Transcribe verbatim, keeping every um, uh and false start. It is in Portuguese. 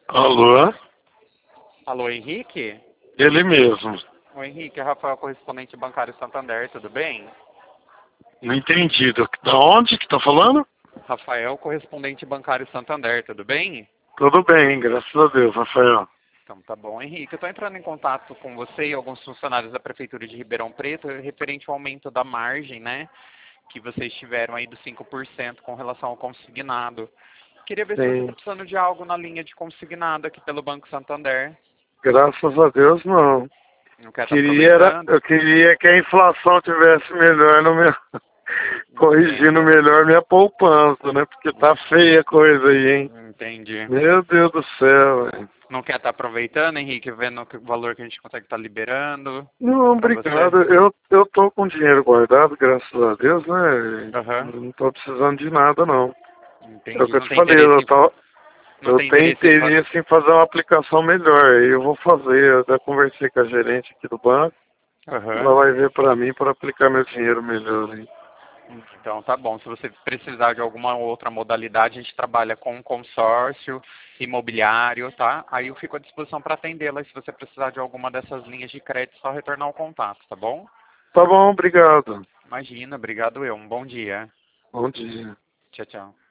Alô? Alô, Henrique? Ele mesmo. O Henrique é Rafael, correspondente bancário Santander, tudo bem? Não entendi. Da da onde que tá falando? Rafael, correspondente bancário Santander, tudo bem? Tudo bem, graças a Deus, Rafael. Então tá bom, Henrique. Eu estou entrando em contato com você e alguns funcionários da Prefeitura de Ribeirão Preto referente ao aumento da margem, né? Que vocês tiveram aí dos cinco por cento com relação ao consignado. Queria ver se você está Sim. precisando de algo na linha de consignado aqui pelo Banco Santander. Graças a Deus, não. Não quer estar Queria, era- aproveitando? eu queria que a inflação tivesse melhor no meu... corrigindo Entendo. melhor minha poupança, né? Porque tá feia a coisa aí, hein? Entendi. Meu Deus do céu, velho. Não quer estar aproveitando, Henrique, vendo o valor que a gente consegue estar liberando Não, para você? obrigado. Eu, eu tô com dinheiro guardado, graças a Deus, né? Aham, Não tô precisando de nada, não. É o entendi. que eu Não te tem falei, interesse eu, em, tô, não eu tem tenho interesse em fazer. interesse em fazer uma aplicação melhor. Aí eu vou fazer. Eu já conversei com a gerente aqui do banco. Ela Aham. vai ver para mim para aplicar meu dinheiro melhor aí. Então tá bom. Se você precisar de alguma outra modalidade, a gente trabalha com consórcio, imobiliário, tá? Aí eu fico à disposição para atendê-la. Se você precisar de alguma dessas linhas de crédito, é só retornar o contato, tá bom? Tá bom, obrigado. Imagina, obrigado eu. Um bom dia. Bom dia. Tchau, tchau.